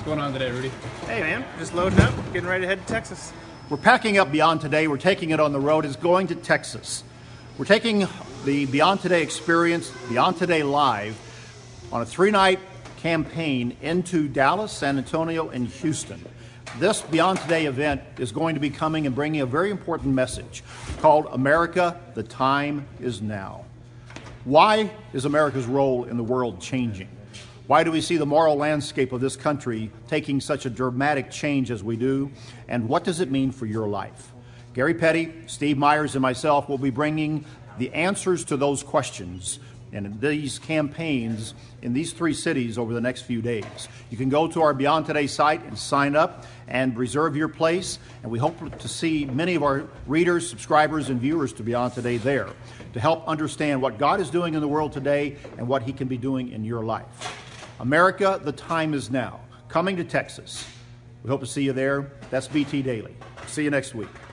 going on today, Rudy? Hey man, just loading up, getting ready to head to Texas. We're packing up Beyond Today. We're taking it on the road. It's going to Texas. We're taking the Beyond Today experience, Beyond Today Live, on a 3-night campaign into Dallas, San Antonio, and Houston. This Beyond Today event is going to be coming and bringing a very important message called America, the Time is Now. Why is America's role in the world changing? Why do we see the moral landscape of this country taking such a dramatic change as we do? And what does it mean for your life? Gary Petty, Steve Myers, and myself will be bringing the answers to those questions in these campaigns in these 3 cities over the next few days. You can go to our Beyond Today site and sign up and reserve your place. And we hope to see many of our readers, subscribers, and viewers to Beyond Today there to help understand what God is doing in the world today and what He can be doing in your life. America, the time is now. Coming to Texas. We hope to see you there. That's BT Daily. See you next week.